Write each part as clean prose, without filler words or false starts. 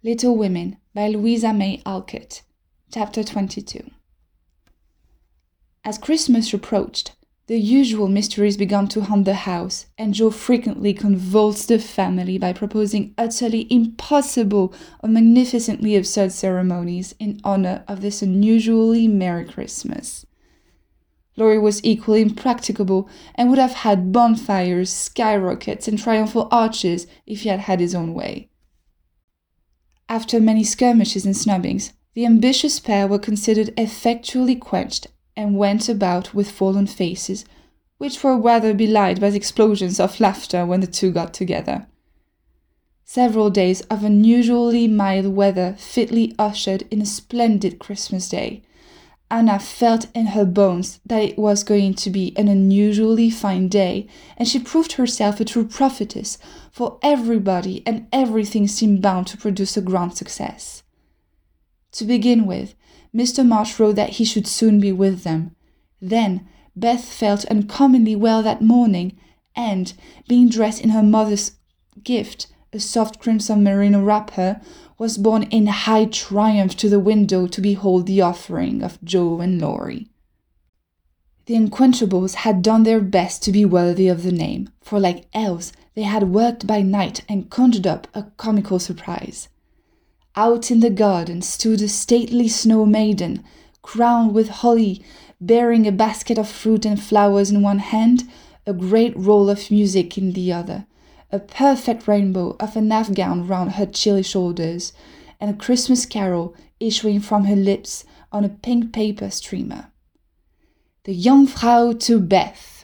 Little Women by Louisa May Alcott, Chapter 22. As Christmas approached, the usual mysteries began to haunt the house, and Jo frequently convulsed the family by proposing utterly impossible or magnificently absurd ceremonies in honor of this unusually Merry Christmas. Laurie was equally impracticable and would have had bonfires, skyrockets, and triumphal arches if he had had his own way. After many skirmishes and snubbings, the ambitious pair were considered effectually quenched and went about with fallen faces, which were rather belied by the explosions of laughter when the two got together. Several days of unusually mild weather fitly ushered in a splendid Christmas day. Anna felt in her bones that it was going to be an unusually fine day, and she proved herself a true prophetess, for everybody and everything seemed bound to produce a grand success. To begin with, Mr. March wrote that he should soon be with them. Then Beth felt uncommonly well that morning, and, being dressed in her mother's gift, a soft crimson merino wrapper, was borne in high triumph to the window to behold the offering of Jo and Laurie. The Unquenchables had done their best to be worthy of the name, for like elves, they had worked by night and conjured up a comical surprise. Out in the garden stood a stately snow maiden, crowned with holly, bearing a basket of fruit and flowers in one hand, a great roll of music in the other, a perfect rainbow of a nightgown round her chilly shoulders, and a Christmas carol issuing from her lips on a pink paper streamer. The Jungfrau to Beth.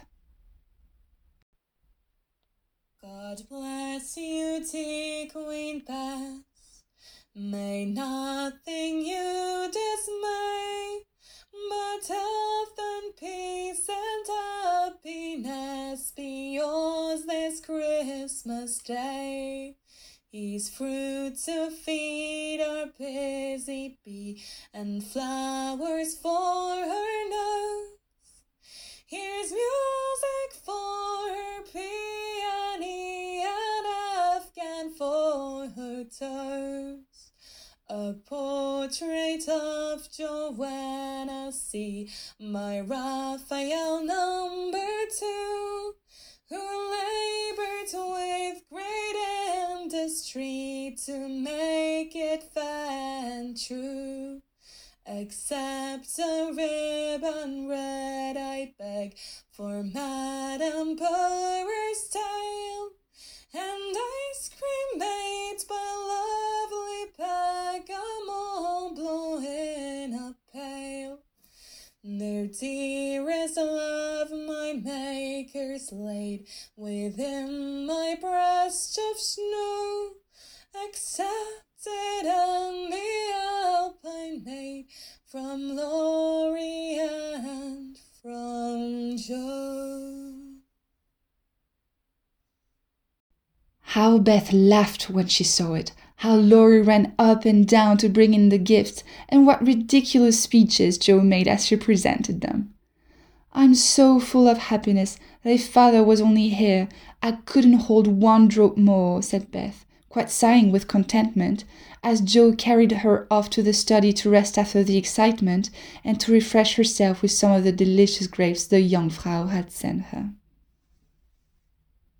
God bless you, dear Queen Beth. May nothing you dismay, but health and peace and happiness be yours this Christmas day. His fruit to feed our busy bee, and flowers for her nose. Here's music for her peony, and Afghan for her toes. A portrait of Joanna C., my Raphael #2, who labored with great industry to make it fair and true. Except a ribbon red, I beg, for Madame Burr's tail, and ice cream made by lovely Bergamot Blanc in a pail. Their dearest love my makers laid within my breast of snow, accepted and the Alpine made from Laurie and from Jo. How Beth laughed when she saw it, how Laurie ran up and down to bring in the gifts, and what ridiculous speeches Jo made as she presented them. "I'm so full of happiness that if Father was only here, I couldn't hold one drop more," said Beth, quite sighing with contentment, as Jo carried her off to the study to rest after the excitement and to refresh herself with some of the delicious grapes the Jungfrau had sent her.